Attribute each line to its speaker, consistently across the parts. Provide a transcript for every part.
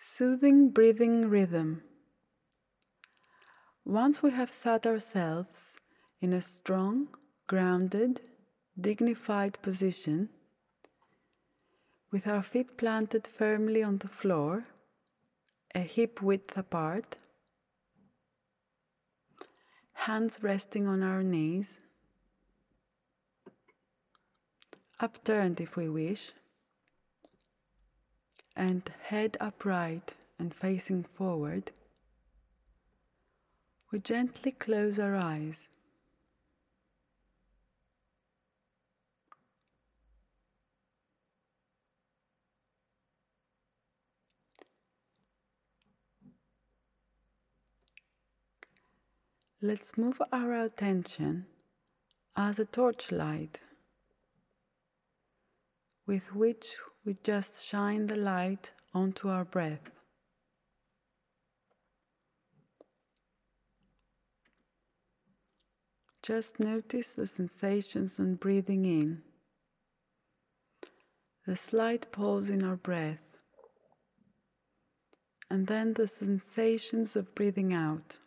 Speaker 1: Soothing breathing rhythm. Once we have sat ourselves in a strong, grounded, dignified position, with our feet planted firmly on the floor, a hip width apart, hands resting on our knees, upturned if we wish, and head upright and facing forward, we gently close our eyes. Let's move our attention as a torchlight with which we just shine the light onto our breath. Just notice the sensations on breathing in, the slight pause in our breath, and then the sensations of breathing out.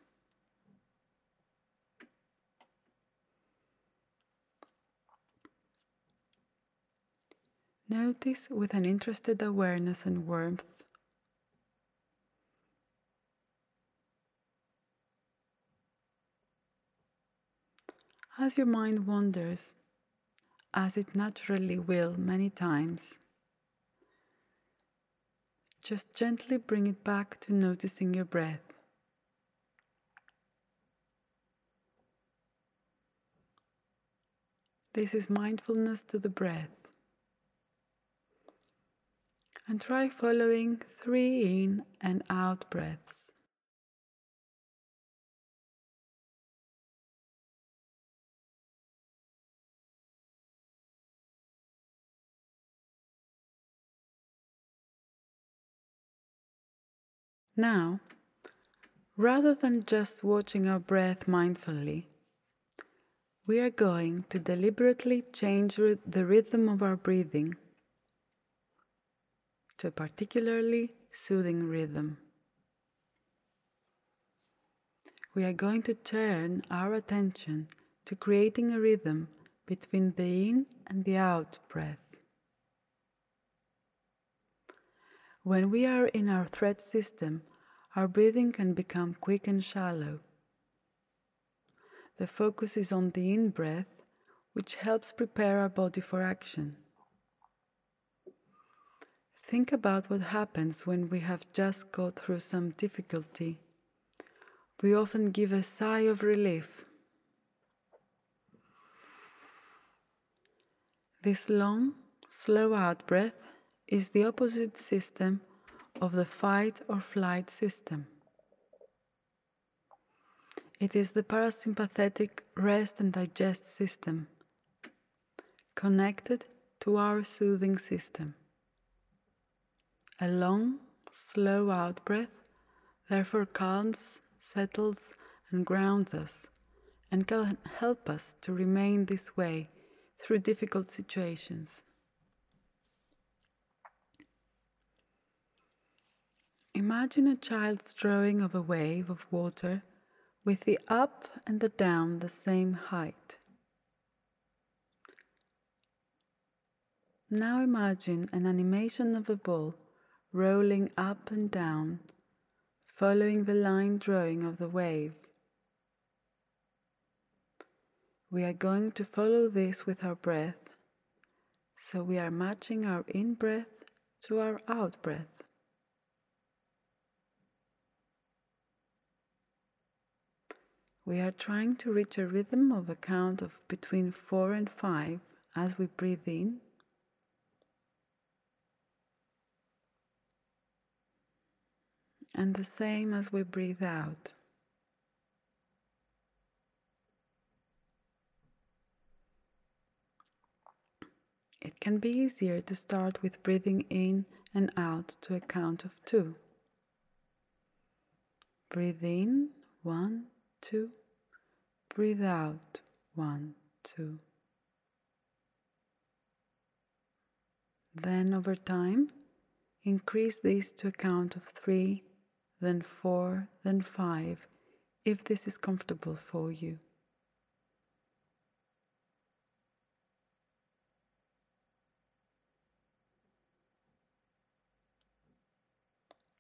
Speaker 1: Notice with an interested awareness and warmth as your mind wanders, as it naturally will many times. Just gently bring it back to noticing your breath. This is mindfulness to the breath. And try following 3 in and out breaths. Now, rather than just watching our breath mindfully, we are going to deliberately change the rhythm of our breathing to a particularly soothing rhythm. We are going to turn our attention to creating a rhythm between the in and the out breath. When we are in our threat system, our breathing can become quick and shallow. The focus is on the in-breath, which helps prepare our body for action. Think about what happens when we have just got through some difficulty. We often give a sigh of relief. This long, slow out breath is the opposite system of the fight or flight system. It is the parasympathetic rest and digest system, connected to our soothing system. A long, slow out breath therefore calms, settles, and grounds us, and can help us to remain this way through difficult situations. Imagine a child's drawing of a wave of water with the up and the down the same height. Now imagine an animation of a ball rolling up and down, following the line drawing of the wave. We are going to follow this with our breath, so we are matching our in-breath to our out-breath. We are trying to reach a rhythm of a count of between 4 and 5 as we breathe in, and the same as we breathe out. It can be easier to start with breathing in and out to a count of 2. Breathe in, 1, 2. Breathe out, 1, 2. Then over time, Increase this to a count of 3, then 4, then 5, if this is comfortable for you.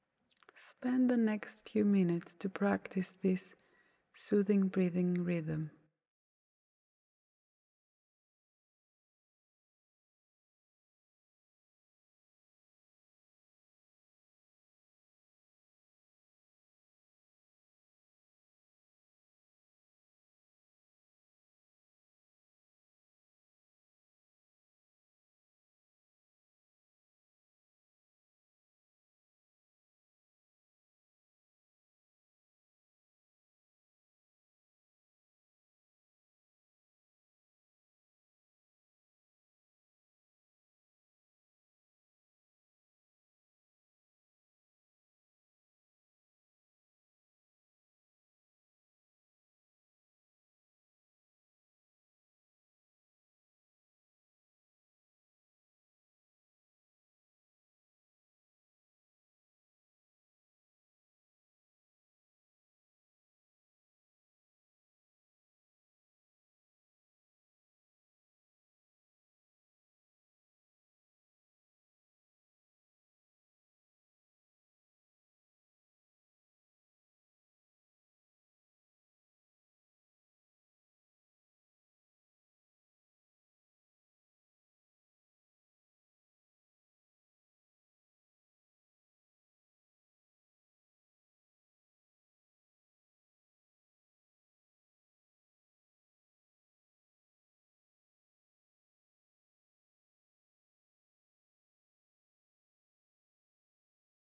Speaker 1: Spend the next few minutes to practice this soothing breathing rhythm.